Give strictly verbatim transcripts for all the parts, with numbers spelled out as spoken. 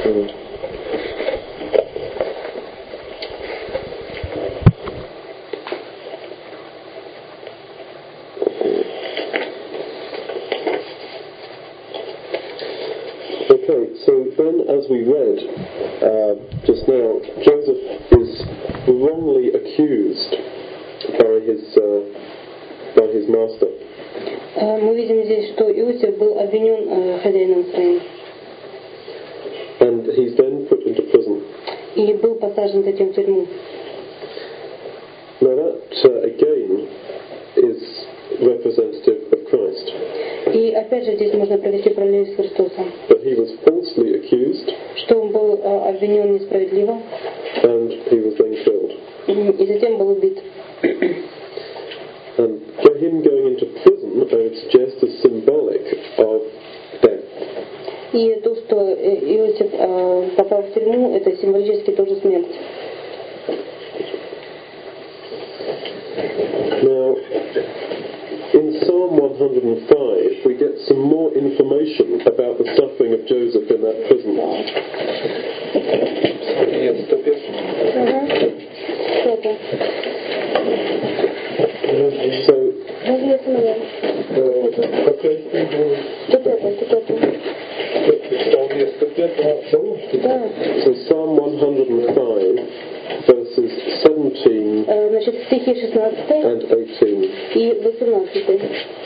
Mm. Okay, so then as we read uh, just now, Joseph is wrongly accused by his, uh, by his master. Мы видим здесь, что Иосиф был обвинен хозяином своим. And he's then put into prison. И был посажен затем в тюрьму. Now that, uh, again, is representative of Christ. И опять же здесь можно провести параллель с Христосом. That he was falsely accused. Что он был обвинен несправедливо. And he was then killed. И затем был убит. And him going into prison, I would suggest, is symbolic of death. И то, что Иосиф попал в тюрьму, это символически тоже смерть. Now, in Psalm one hundred five, we get some more information about the suffering of Joseph in that prison. So, so Psalm one hundred five, verses seventeen Значит, стихи шестнадцать and eighteen. и восемнадцать.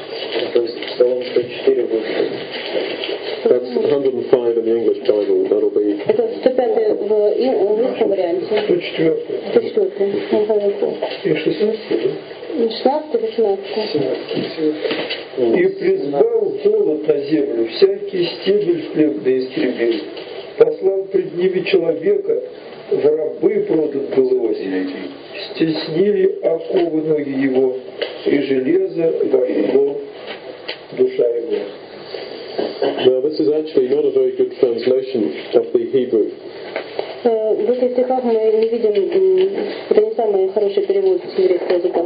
That's one hundred five in the English Bible. That'll be. Это сто пятый в английском варианте. сто четвёртый. сто четвёртый. И шестнадцатый. шестнадцатый, восемнадцатый. И призвал холод на землю, всякий стебель хлебный истребил. Послал пред ними человека, в рабы продан был Иосиф. Стеснили оковы ноги его, и железо вошло душа его. Now, this is actually not a very good translation of the Hebrew. В этих стихах мы не видим, это не самый хороший перевод с еврейского языка.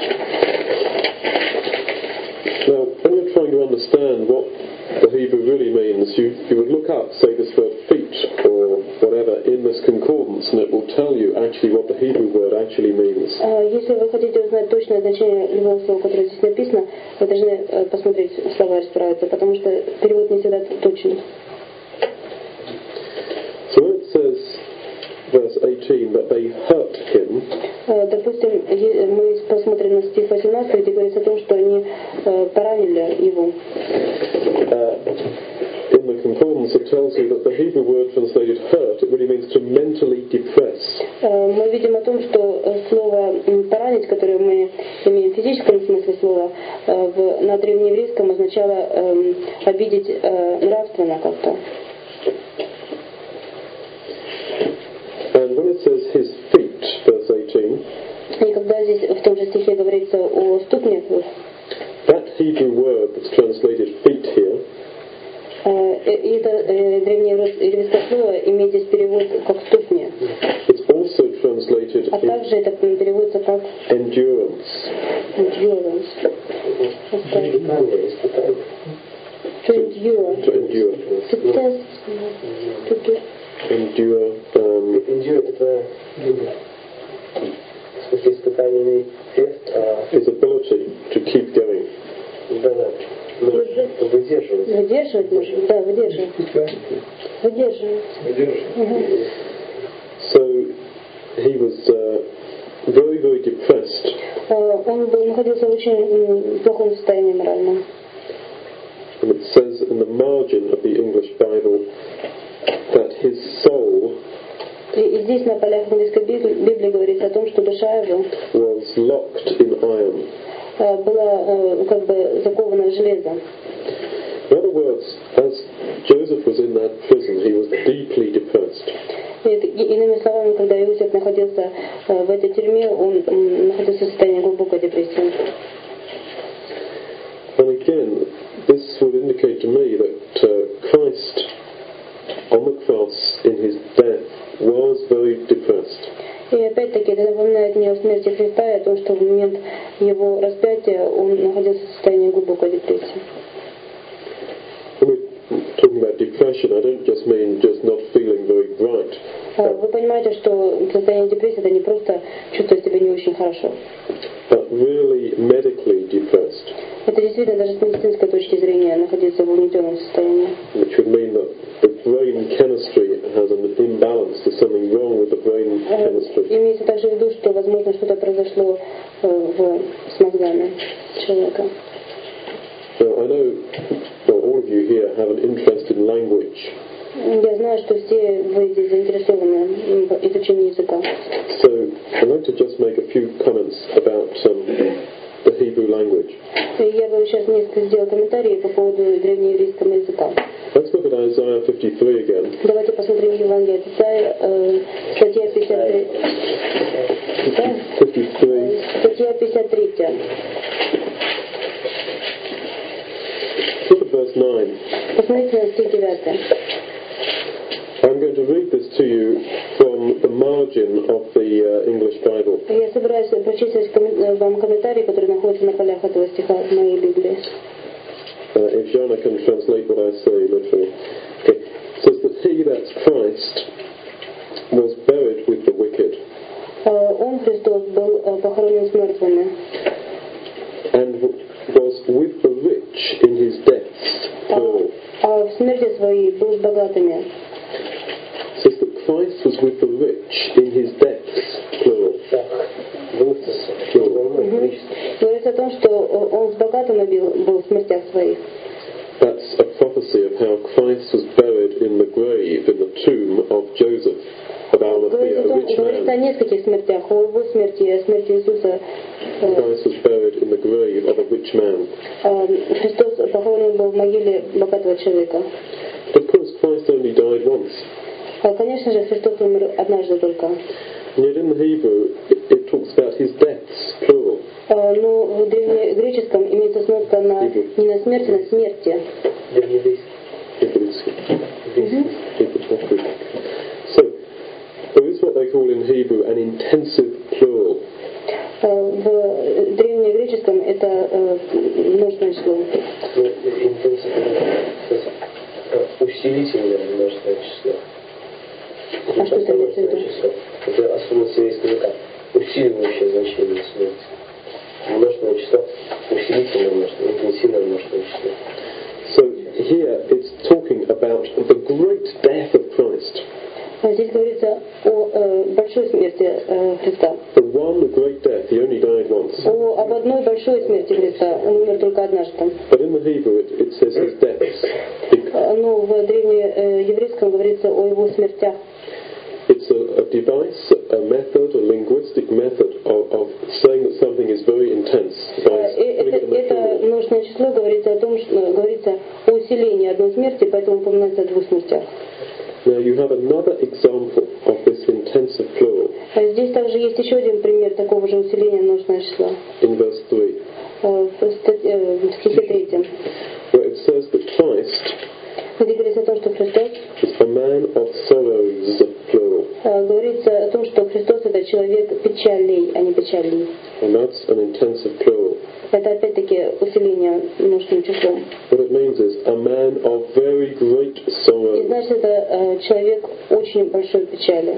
Now, when you're trying to understand what the Hebrew really means, you, you would look up, say, this word feet or whatever in this concordance, and it will tell you actually what the Hebrew word actually means. Если вы хотите узнать точное значение любого слова, которое здесь написано, вы должны посмотреть в словарь, справиться, потому что перевод не всегда точен. So when it says, verse eighteen, that they hurt him, допустим, мы посмотрим на стих восемнадцать, где говорится о том, что они поранили его. In the concordance it tells you that the Hebrew word translated hurt, it really means to mentally depress. Мы видим о том, что слово «поранить», которое мы имеем в физическом смысле слова, на древнееврейском означало обидеть нравственно как-то. And when it says his feet, verse eighteen, и когда здесь в том же стихе говорится о ступнях, that Hebrew word that's translated feet here, это древнееврейское слово имеет здесь перевод как ступни. It's also translated а также это переводится как endurance. Endurance. To endure. To endure. To test. To do. Endure. Um, endure это в смысле испытание his ability to keep going. Да, да. Выдерживать. Выдерживать можно, да, выдерживать. Выдерживать. Выдерживать. So he was uh, very, very depressed. Он был, находился в очень плохом состоянии моральном. And it says in the margin of the English Bible that his soul И здесь на полях английской Библии говорится о том, что душа его was locked in iron. была как бы закована в железо. In other words, as Joseph was in that prison, he was deeply depressed. Иными словами, когда Иосиф находился в этой тюрьме, он находился в состоянии глубокой депрессии. And again, this would indicate to me that uh, Christ on the cross in his death was very depressed. И опять-таки это напоминает мне о смерти Христа и о том, что в момент его распятия он находился в состоянии глубокой депрессии. When we're talking about depression, I don't just mean just not feeling bright. А, Вы понимаете, что состояние депрессии это не просто чувствовать себя не очень хорошо. But really medically depressed, Это действительно даже с медицинской точки зрения находиться в угнетенном состоянии. which would mean that the brain chemistry has an imbalance. There's something wrong with the brain А, chemistry. Имеется также в виду, что возможно что-то произошло э, в, с мозгами человека. Now, I know well, all of you here have an interest in language. Я знаю, что все вы здесь заинтересованы в изучении языка. So I'd like to just make a few comments about um, the Hebrew language. И я бы сейчас несколько сделал комментарии по поводу древнееврейского языка. Let's look at Isaiah fifty-three again. Давайте посмотрим Евангелие от Исаия, э, статья пятьдесят три. Да? fifty-three. Статья пятьдесят три. Look at verse nine. Посмотрите на стих девять. I'm going to read this to you from the margin of the uh, English Bible. Я собираюсь прочитать коммен- вам комментарии, которые находятся на полях этого стиха в моей Библии. Uh, if Jana can translate what I say literally. Okay. It says that he, that's Christ, was buried with the wicked Э, Он, Христос, был э, похоронен с мертвыми, and w- was with the rich in his deaths. Plural. а в смерти своей был с богатыми. It says that Christ was with the rich in his deaths. Plural. Так, был с огромным количеством. Говорится о том, что э, он с богатыми был, был в смертях своих. That's a prophecy of how Christ was buried in the grave, in the tomb of Joseph of Arimathea, Говорится, о a том, rich говорится о man. нескольких смертях, о его смерти и о смерти Иисуса. Э, Christ was buried in the grave of a rich man. э, Христос похоронен был в могиле богатого человека. Of course, Christ only died once. А, Конечно же, Христос умер однажды только. And yet in the Hebrew, it, it talks about his deaths, plural. Э, Но в древнегреческом имеется сноска на, не на смерти, на смерти. Древнееврейский. Hebrew, Hebrew. So, there is what they call in Hebrew an intensive plural. Э, В древнегреческом это э, множественное число. Ну, интенсивное, усилительное множественное число. А что это имеется в виду? Число. Это особенность еврейского языка. Усиливающее значение смерти. Множественное число, усилительное множественное, интенсивное множественное число. So here it's talking about the great death of Christ. А Здесь говорится о э, большой смерти э, Христа. The one great death, he only died once. О, об одной большой смерти Христа. Он умер только однажды. But in the Hebrew it, it says his deaths. It- Э, Но в древнееврейском говорится о его смертях. It's a, a device, a method, a linguistic method of, of saying that something is very intense. By Э, putting it Это, in the это plural. множественное число говорится о том, что э, говорится о усилении одной смерти, поэтому упоминается о двух смертях. Now you have another example of this intensive plural А Здесь также есть еще один пример такого же усиления множественного числа. in verse three, Э, В стат- э, в стихе третьем, where it says that Christ где говорится о том, что Христос, is a man of sorrows, plural. э, говорится о том, что Христос это человек печалей, а не печалей. And that's an intensive plural. Это опять-таки усиление множественным числом. What it means is a man of very great И sorrow. значит, это э, человек очень большой печали.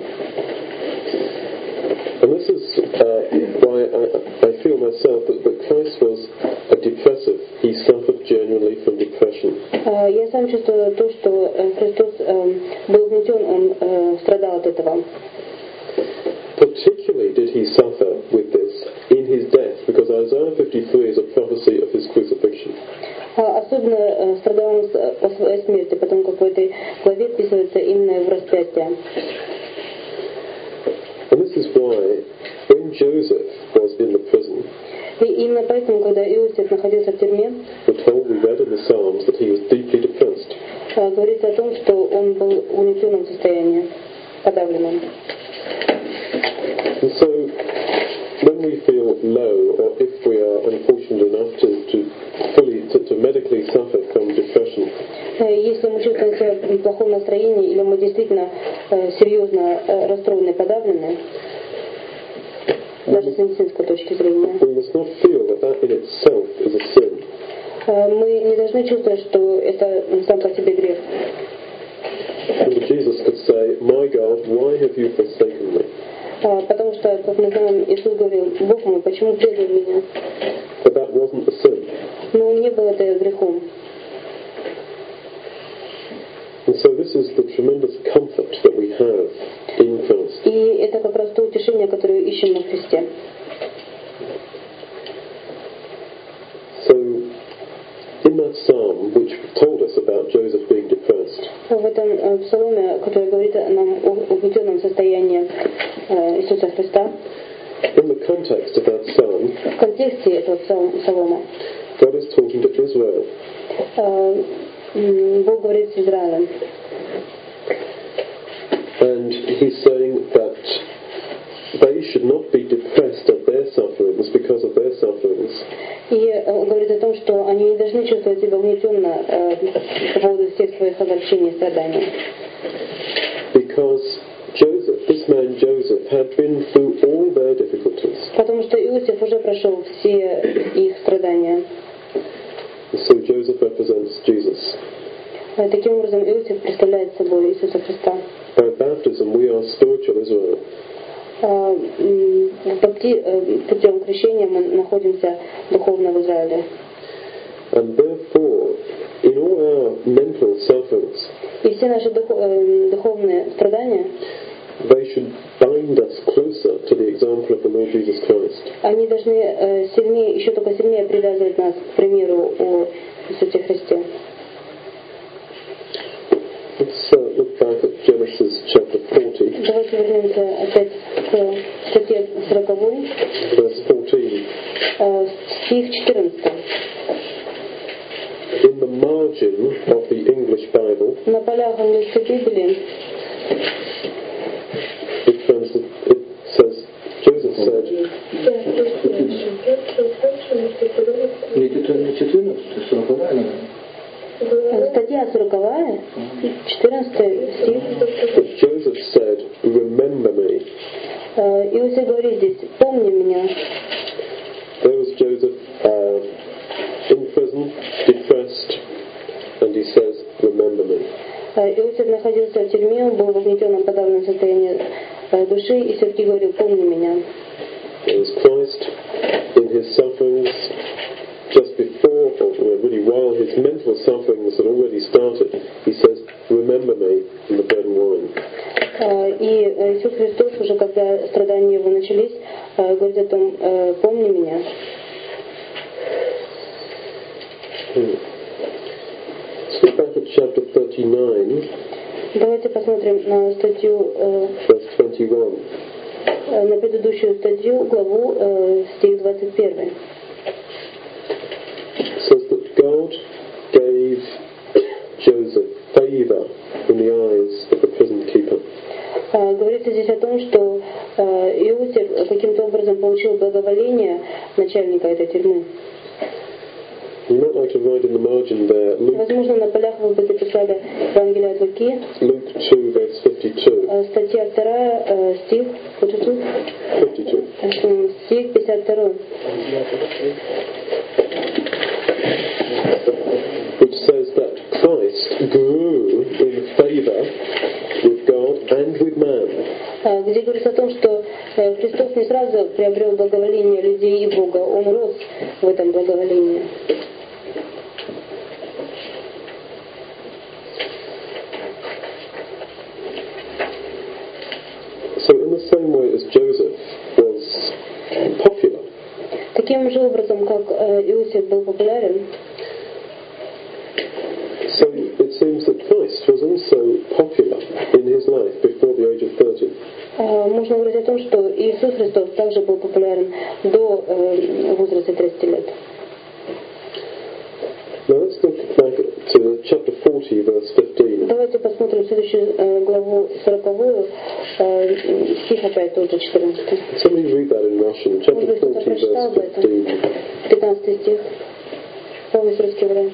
And this is uh, why I, I feel myself that, that Christ was a depressive. He suffered genuinely from depression. Э, Я сам чувствую то, что э, Христос э, был угнетен, он э, страдал от этого. Particularly did he suffer with this in his death, because Isaiah fifty-three is a prophecy of his crucifixion. А Особенно э, страдал он с- о своей смерти, потому как в этой главе описывается именно его распятие. And this is why, when Joseph was in the prison, И именно поэтому, когда Иосиф находился в тюрьме, we're told, we read in the Psalms, that he was deeply depressed. э, говорится о том, что он был в угнетенном состоянии, подавленном. And so, when we feel low, or if we are unfortunate enough to, to fully, to, to medically suffer from depression, Э, Если мы чувствуем себя в плохом настроении, или мы действительно э, серьезно э, расстроены, подавлены, даже с медицинской точки зрения, we must not feel that that in itself is a sin. э, мы не должны чувствовать, что это сам по себе грех. And Jesus could say, my God, why have you forsaken me? А, потому что, как мы знаем, Иисус говорил: Бог мой, почему предал меня? But that wasn't a sin. Но не было это грехом. And so this is the tremendous comfort that we have in Christ. И это как раз то утешение, которое ищем на Христе. So, in that psalm, which told us about Joseph being depressed, В этом э, псаломе, который говорит нам о угнетенном состоянии э, Иисуса Христа, in the context of that psalm, в контексте этого псал- псалома, God is talking to Israel. э, м, Бог говорит с Израилем. And he's saying that they should not be depressed at their sufferings because of their sufferings. И он говорит о том, что они не должны чувствовать себя угнетенно э, по поводу всех своих огорчений и страданий. Because Joseph, this man Joseph, had been through all their difficulties. Потому что Иосиф уже прошел все их страдания. And so Joseph represents Jesus. Э, Таким образом, Иосиф представляет собой Иисуса Христа. By baptism, we are spiritual Israel. Э, м, бапти- э, Путем крещения мы находимся духовно в Израиле. And therefore, in all our mental sufferings, И все наши духо- э, духовные страдания, they should bind us closer to the example of the Lord Jesus Christ. они должны э, сильнее, еще только сильнее привязывать нас к примеру о Иисусе Христе. Let's uh, look back at Genesis chapter forty, Давайте вернемся опять к статье сороковой, verse fourteen. э, стих четырнадцатый. In the margin of the English Bible, На полях английской Библии it, trans- it says, Joseph said, Нет, это не четырнадцатый, сороковая, наверное. э, статья сороковая, четырнадцатый стих. that Joseph said, remember me. Э, Иосиф говорит здесь: помни меня. There was Joseph uh, in prison, depressed, and he says, remember me. Э, Иосиф находился в тюрьме, он был в угнетенном, подавленном состоянии э, души, и все-таки говорил: помни меня. It was Christ in his sufferings, just before, or really while his mental sufferings had already started, he says, remember me in the bread and wine. Э, И Иисус Христос, уже когда страдания его начались, э, говорит о том: э, помни меня. Hmm. Let's look back at chapter thirty-nine, Давайте посмотрим на статью, э, verse twenty-one. э, на предыдущую статью, главу, э, стих двадцать один. It says that God gave Joseph favour in the eyes of the prison keeper. Э, Говорится здесь о том, что э, Иосиф каким-то образом получил благоволение начальника этой тюрьмы. You might like to write in the margin there, Luke, Возможно, на полях вы бы записали Евангелие от Луки, Luke two, verse fifty-two. э, статья вторая, э, стих, фifty-two, fifty-two. э, стих пятьдесят два. Which says that Christ grew in favour with God and with man. Э, Где говорится о том, что э, Христос не сразу приобрел благоволение людей и Бога, Он рос в этом благоволении. So in the same way as Joseph was popular, Таким же образом, как э, Иосиф был популярен, so it seems that Christ was also popular in his life before the age of thirty. э, можно говорить о том, что Иисус Христос также был популярен до э, возраста тридцати лет. Now let's look back to chapter forty, verse fifteen. Давайте посмотрим следующую э, главу сороковую, э, стих опять тоже четырнадцатый. Somebody read that in Russian. Может Chapter быть, кто-то forty, прочитал verse бы это? fifteen. пятнадцатый стих. Полностью русский вариант.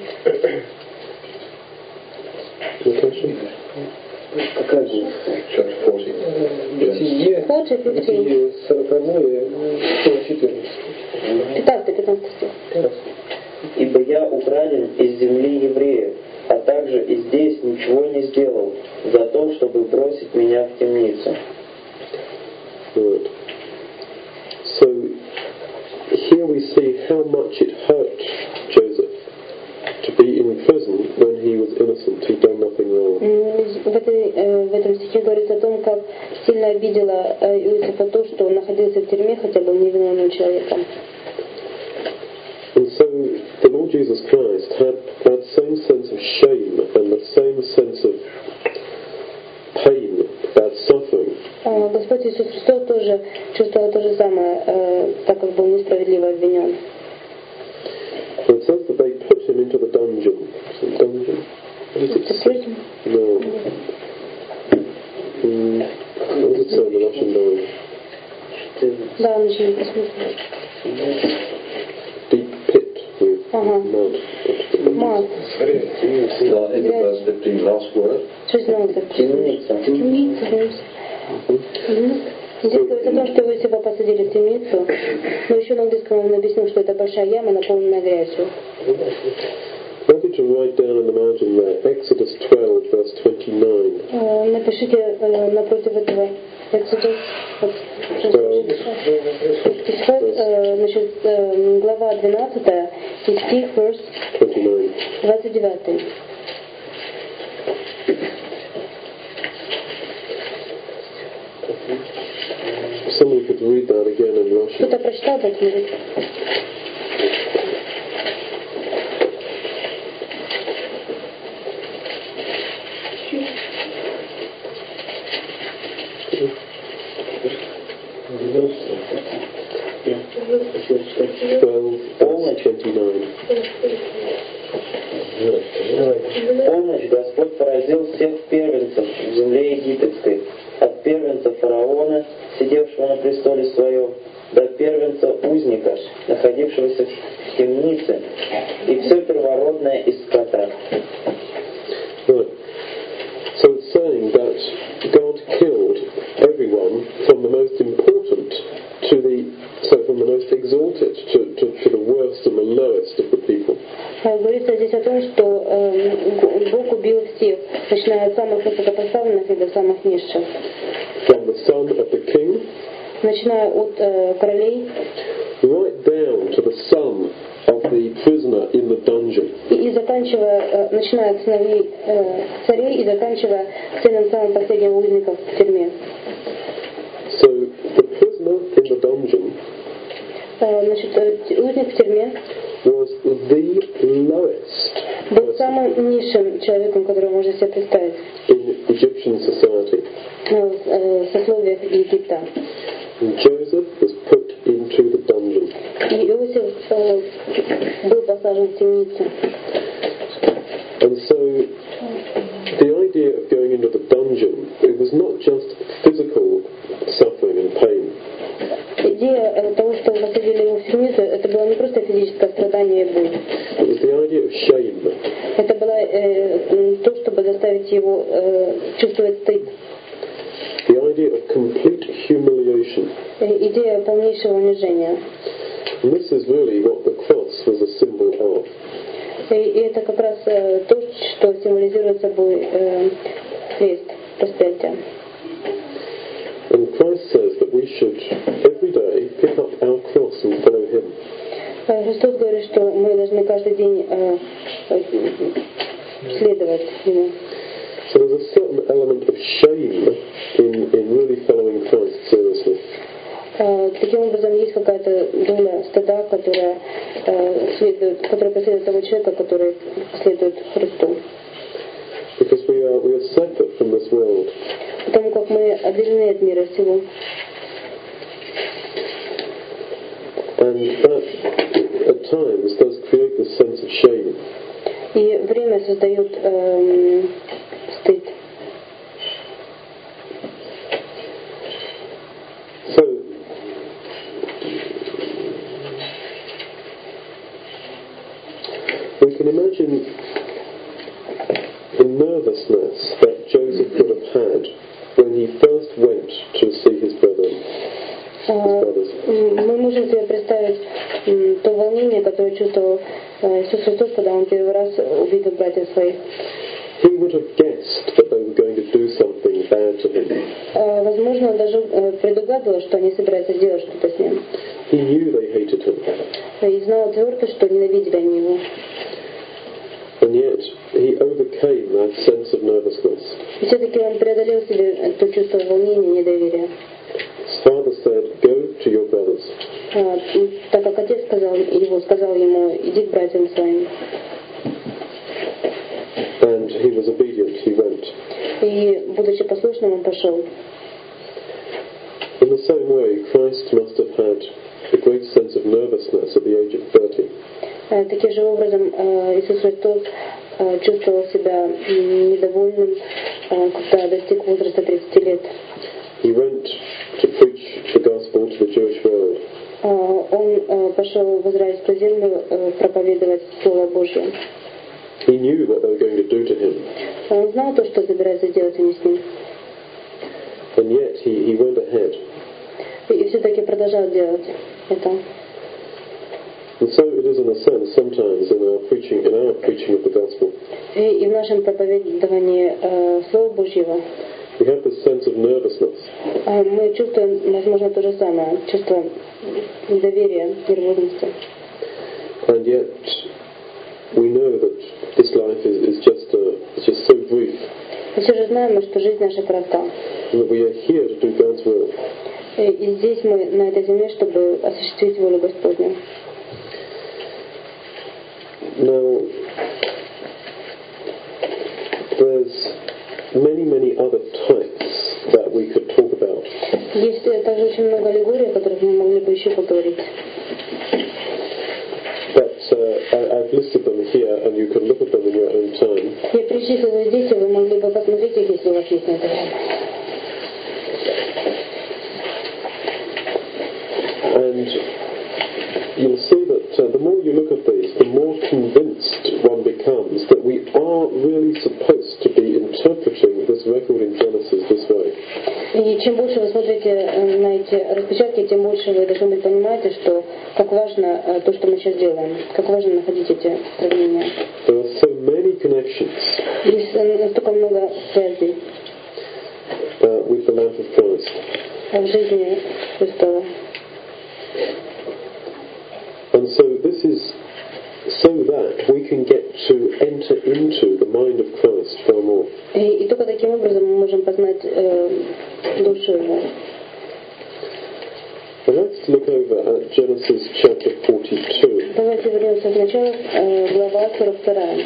Natasha? Какая будет? Chapter forty. Бытие, forty, fifteen. Бытие сороковое, четырнадцать. пятнадцатый, пятнадцатый стих. Ибо я украден из земли евреев, а также и здесь ничего не сделал за то, чтобы бросить меня в темницу. Right. So here we see how much it hurt Joseph to be in prison when he was innocent. He'd done nothing wrong. В, этой, в этом стихе говорится о том, как сильно обидело Иосифа то, что он находился в тюрьме, хотя был невиновным человеком. And so the Lord Jesus Christ had that same sense of shame and the same sense of pain, that suffering. Господь Иисус Христос тоже чувствовал то же самое, так как был несправедливо обвинен. It says that they put him into the dungeon. Dungeon? What does it say? No. Mm, what does it say in the Russian language? Да, начали посмотреть. Deep pit with Ага. mud. Мат. No, it was the last word. Шесть ногтей. Темница. Темница. Здесь говорится о том, что Иосифа посадили в темницу, но еще на английском он объяснил, что это большая яма, наполненная грязью. Maybe to write down in the margin there, Exodus twelve, verse twenty-nine. Напишите напротив этого Exodus, значит, глава двенадцатая, и стих, verse двадцать девятый. Somebody could read that again in Russian. Кто-то прочитал этот язык? Полночь Господь поразил всех первенцев в земле египетской, от первенца фараона, сидевшего на престоле своем, до первенца узника, находившегося в темнице, и все первородное из скота. Right. So it's saying that God killed everyone from the most important to the, so from the most exalted to, to, to the worst and the lowest of the people. Говорится здесь о том, что э, Бог убил всех, начиная от самых высокопоставленных и до самых низших. From the son of the king, начиная от э, королей, right down to the son of the prisoner in the dungeon. И, и заканчивая, э, начиная от сыновей э, царей и заканчивая сыном самым последним узником в тюрьме. So the prisoner in the dungeon э, значит, э, узник в тюрьме was the lowest был самым низшим человеком, которого можно себе представить in Egyptian society. э, э, в сословиях Египта. And Joseph was put into the dungeon. И Иосиф э, был посажен в темницу. And so the idea of going into the dungeon, it was not just physical suffering and pain. Идея того, что посадили его в темницу, это было не просто физическое страдание и боль. It was the idea of shame. Это было э, то, чтобы заставить его э, чувствовать стыд. The idea of complete humiliation. Идея полнейшего унижения. And this is really what the cross was a symbol of. И это как раз э, то, что символизирует собой э, крест, распятие. And Christ says that we should every day pick up our cross and follow Him. Христос говорит, что мы должны каждый день э, следовать Ему. So there's a certain element of shame in, in really following Christ seriously. Э, таким образом, есть какая-то доля стыда, которая, э, следует, которая преследует того человека, который следует Христу. Because we are, we are separate from this world. Потому как мы отделены от мира сего. And that at times does create this sense of shame. И время создает э, стыд. So we can imagine the nervousness that Joseph would have had when he first went to see his brethren. Мы можем себе представить то волнение, которое чувствовал Иисус Христос, когда он первый раз увидел братьев своих. Возможно, он даже э, предугадывал, что они собираются сделать что-то с ним. He knew they hated him. И знал твердо, что ненавидели они его. And yet, he overcame that sense of nervousness. И все-таки он преодолел себе то чувство волнения, недоверия. His father said, "Go to your brothers." А, так как отец сказал, его сказал ему, иди к братьям своим. And he was obedient, he went. И, будучи послушным, он пошел. In the same way, Christ must have had a great sense of nervousness at the age of thirty. А, таким же образом, э, Иисус Христос э, чувствовал себя м, недовольным, э, когда достиг возраста тридцати лет. He went to preach the gospel to the Jewish world. А, он э, пошел в израильскую землю э, проповедовать Слово Божье. He knew what they were going to do to him. Он знал то, что собираются делать они с ним. And yet, he, he went ahead. И все-таки продолжал делать это. And so it is in a sense sometimes in our preaching, in our preaching of the gospel. И, и в нашем проповедовании э, Слова Божьего We have this sense of nervousness. э, мы чувствуем, возможно, то же самое, чувство недоверия, нервозности. And yet, we know that this life is, is just uh, it's just so brief. Мы все же знаем, что жизнь наша коротка. And that we are here to do God's will. И, и здесь мы на этой земле, чтобы осуществить волю Господню. Now, there's many, many other types that we could talk about. Есть э, также очень много аллегорий, о которых мы могли бы еще поговорить. But uh, I, I've listed them here, and you can look at them in your own time. Я перечислила здесь, и вы могли бы посмотреть их, если у вас есть на это время. And you'll see that uh, the more you look at these, the more convinced one becomes that we are really supposed to be interpreting this record in Genesis this way. И чем больше вы смотрите э, на эти распечатки, тем больше вы должны быть понимаете, что как важно э, то, что мы сейчас делаем, как важно находить эти сравнения. There are so many connections Есть э, настолько много связей uh, with the life of Christ. в жизни Христова. And so this is so that we can get to enter into the mind of Christ far more. И, и только таким образом мы можем познать э, душу Его. I'd like to look over at Genesis chapter forty-two. Давайте вернемся сначала, э, глава сорок вторая.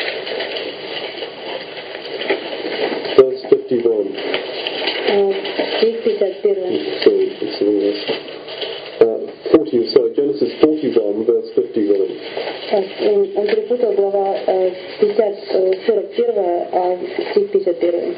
Verse fifty-one. Э, стих пятьдесят один. Sorry, it's in this. Uh, forty, sorry, Genesis forty-one, verse fifty-one. Он, он перепутал глава э, пятьдесят, э, сорок один, а стих пятьдесят один.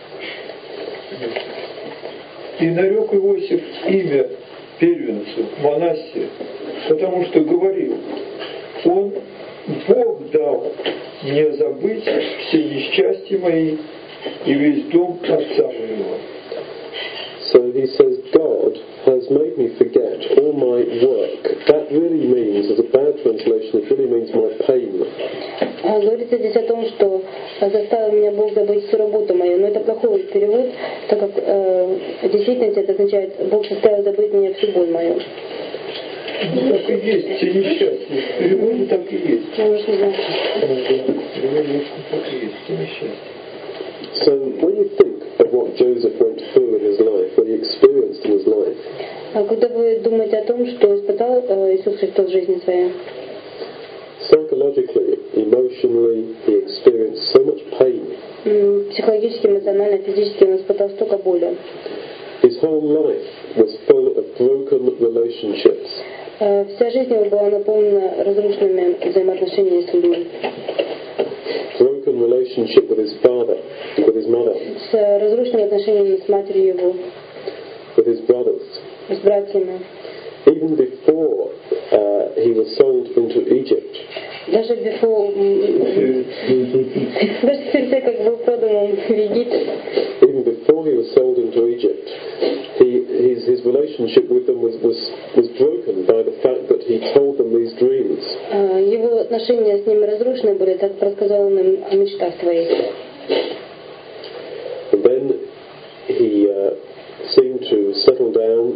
И нарек Иосиф имя первенцу Манассия, потому что говорил, он, Бог дал мне забыть все несчастья мои и весь дом отца моего. So he says, God has made me forget all my work. That really means, as a bad translation, it really means my pain. А, говорится здесь о том, что заставил меня Бог забыть всю работу мою. Но это плохой перевод, так как э, в действительности это означает, Бог заставил забыть мне всю боль мою. Ну, так и есть, все несчастья. В переводе так и есть. Я уже не знаю. В переводе так и есть, все несчастья. So when you think of what Joseph went through in his life, what he experienced in his life, А когда вы думаете о том, что испытал э, Иисус Христос в жизни своей, psychologically, emotionally, he experienced so much pain. м, психологически, эмоционально, физически он испытал столько боли. His whole life was full of broken relationships. Э, вся жизнь его была наполнена разрушенными взаимоотношениями с людьми. Broken relationship with his father, with his mother, С э, разрушенными отношениями с матерью его, with his brothers. с братьями. Even before uh, he was sold into Egypt, Даже before, м, даже перед тем, как был продан в Египет, even before he was sold into Egypt, he, his, his relationship with them was, was, was broken by the fact that he told them these dreams. э, его отношения с ними разрушены были, так рассказал он им о мечтах своих. And then he uh, sees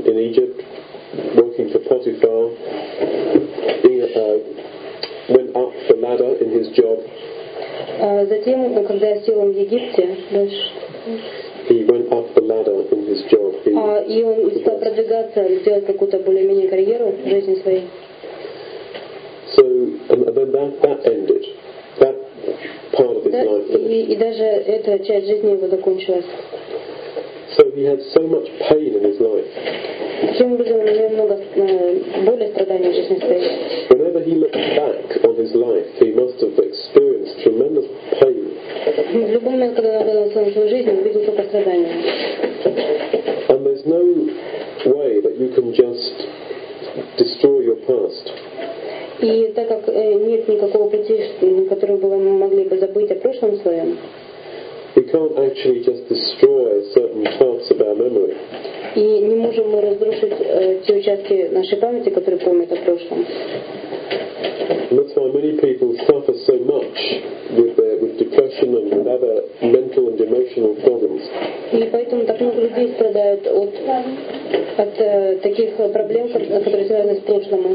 in Egypt, working for Potiphar, he uh, went up the ladder in his job. А затем, когда сел он в Египте, дальше, He went up the ladder in his job. He, а, и он стал продвигаться, делать какую-то более-менее карьеру в жизни своей. so, and then that, that ended. That part of his Да, life finished. и, и даже эта часть жизни его закончилась. So he had so much pain in his life. Таким образом, у него много э, боли, страданий в жизни своей. Whenever he looked back on his life, he must have experienced tremendous pain. В любой момент, когда он оглядывался на свою жизнь, он видел только страдания. And there's no way that you can just destroy your past. И так как э, нет никакого пути, который бы мы могли бы забыть о прошлом своем, We can't actually just destroy certain parts of our memory. и не можем мы разрушить э, те участки нашей памяти, которые помнят о прошлом. And that's why many people suffer so much with, their, with depression and with other mental and emotional problems. И поэтому так много людей страдают от, от э, таких проблем, которые связаны с прошлым.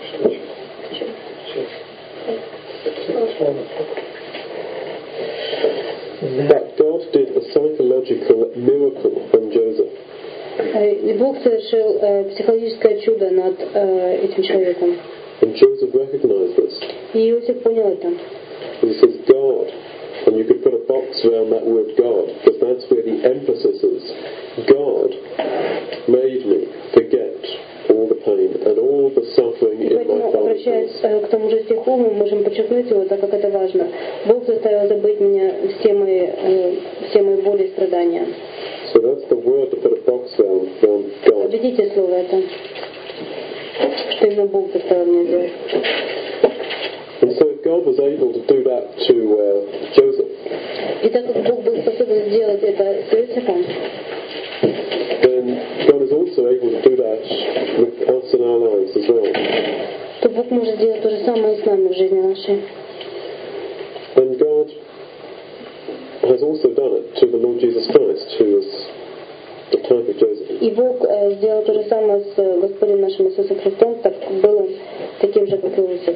But God did a psychological miracle on Joseph. И Бог совершил э, психологическое чудо над э, этим человеком. And Joseph recognized this. И Иосиф понял это. He says, God. And you could put a box around that word God, because that's where the emphasis is. God made me forget all the pain and all the suffering И in my поэтому, father's обращаясь house. э, к тому же стиху, мы можем подчеркнуть его, так как это важно. Бог заставил забыть меня все мои, э, все мои боли и страдания. So that's the word to put a box around, around God. Введите слово это, что именно Бог заставил меня сделать. And so if God was able to do that to uh, Joseph, И так как Бог был способен сделать это с Иосифом, then God is also able to do that with us in our lives as well. то Бог может сделать то же самое и с нами в жизни нашей. And God has also done it to the Lord Jesus Christ, who is the type of Joseph. И Бог э, сделал то же самое с э, Господом нашим Иисусом Христом, так как был он таким же, как Иосиф.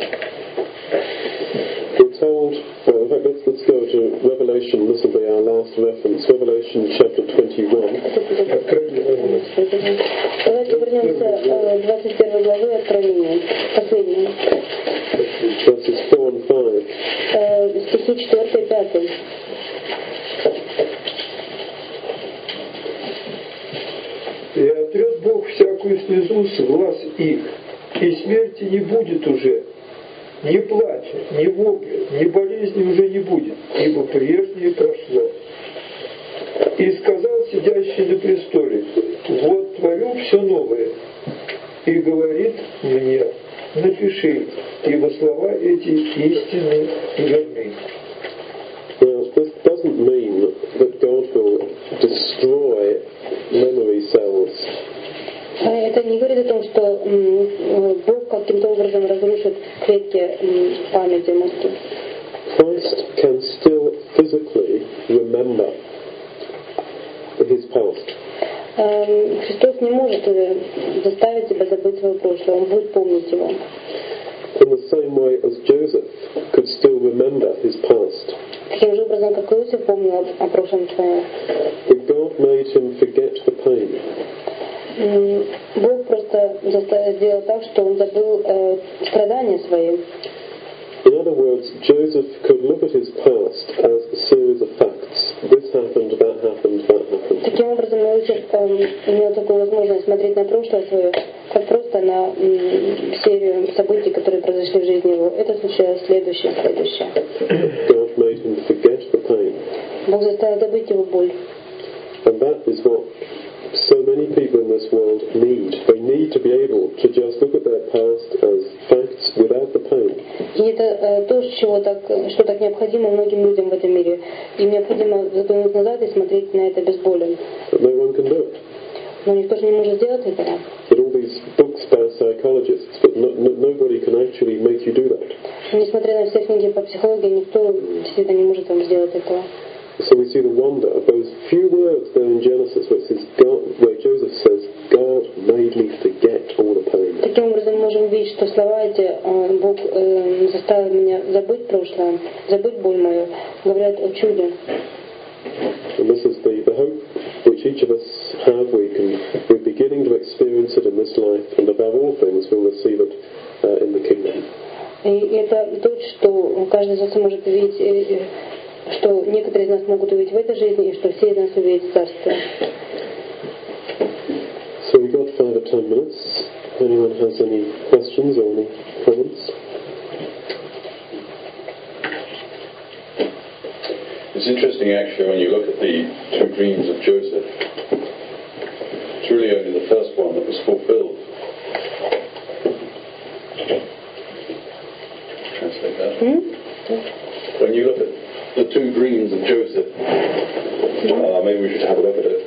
We're told, well, in fact, let's, let's go to Revelation. This will be our last reference. Revelation chapter twenty-one. Давайте вернемся э, двадцать первой главы Откровения, последней. Verses four and five. Э, стихи четыре и пять. «И отрет Бог всякую слезу с глаз их, и смерти не будет уже, ни плача, ни вопля, ни болезни уже не будет, ибо прежнее прошло. И сказал сидящий на престоле: вот творю все новое. И говорит мне: напиши, ибо слова эти истинны и верны». Now, this doesn't mean that God will destroy memory cells. Это не говорит о том, что м, Бог каким-то образом разрушит клетки м, памяти мозги. Christ can still physically remember his past. Эм, Христос не может э, заставить тебя забыть свое прошлое, Он будет помнить его. In the same way as Joseph could still remember his past. Таким же образом, как Иосиф помнил о прошлом своем. But God made him forget the pain. М, Бог просто заставил сделать так, что он забыл э, страдания свои. In other words, Joseph could look at his past as a series of facts. This happened, that happened, that happened. Таким образом, Иосиф эм, имел такую возможность смотреть на прошлое свое, как просто на м, серию событий, которые произошли в жизни его. Это случилось следующее, следующее. God made him forget the pain. Бог заставил забыть его боль. And that is what so many people in this world need. They need to be able to just look at their past as facts without the pain. И это э, то, чего так, что так необходимо многим людям в этом мире. Им необходимо заглянуть назад и смотреть на это без боли. But no one can do it. Но никто же не может сделать этого. There are all these books by psychologists, but no, no, nobody can actually make you do that. Несмотря на все книги по психологии, никто действительно не может вам сделать этого. So we see the wonder of those few words there in Genesis where, it says God, where Joseph says, God заставил меня забыть прошлое, забыть боль мою, говорят о чуде. And this is the, the hope which each of us have. We can, we're beginning to experience it in this life, and above all things, we'll receive it uh, in the kingdom. И это то, что каждый из нас может увидеть, что некоторые из нас могут увидеть в этой жизни, и что все из нас увидят в Царстве. So we've got five or ten minutes. If anyone has any questions or any comments? It's interesting actually when you look at the two dreams of Joseph. It's really only the first one that was fulfilled. Translate that. Hmm? When you look at the two dreams of Joseph, uh, maybe we should have a look at it.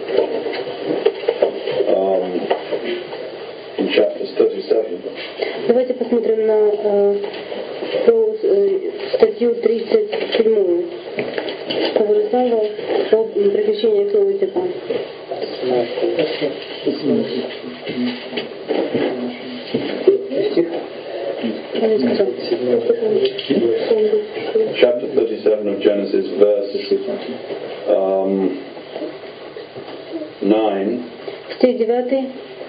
Um, in chapters thirty-seven. Давайте посмотрим на э, э, статью тридцать семь. Того же самого о приключениях Иосифа. Chapter thirty-seven of Genesis, verse um, nine. Стих девятый.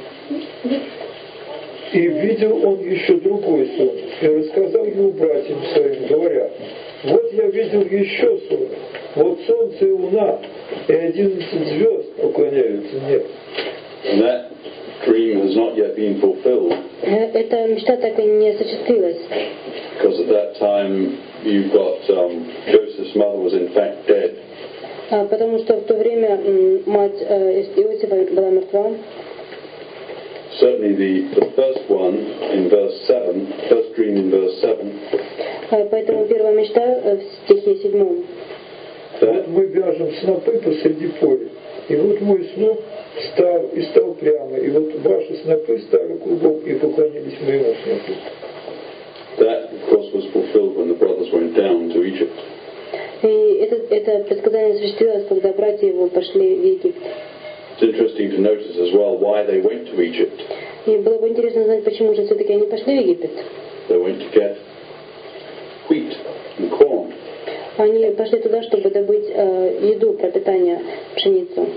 И видел он еще другой сон, и рассказал его братьям своим, говоря: вот я видел еще сон, вот солнце и луна, и одиннадцать звезд поклоняются мне. And that dream has not yet been fulfilled. Эта мечта так и не осуществилась. Because at that time you've got um, Joseph's mother was in fact dead. Потому что в то время мать Иосифа была мертва. Certainly the, the first one in verse seven, first dream in verse seven. Поэтому первая мечта в стихе седьмом. Вот мы вяжем снопы посреди поля, и вот мой сноп встал и стал прямо, и вот ваши снопы стали кругом и поклонились моему снопу. That, of course, was fulfilled when the brothers went down to Egypt. И это, это предсказание осуществилось, когда братья его пошли в Египет. It's interesting to notice as well why they went to Egypt. И было бы интересно знать, почему же все-таки они пошли в Египет. They went to get wheat and corn. Они пошли туда, чтобы добыть э, еду, пропитание, пшеницу.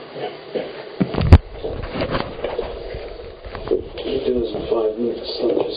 Five minutes.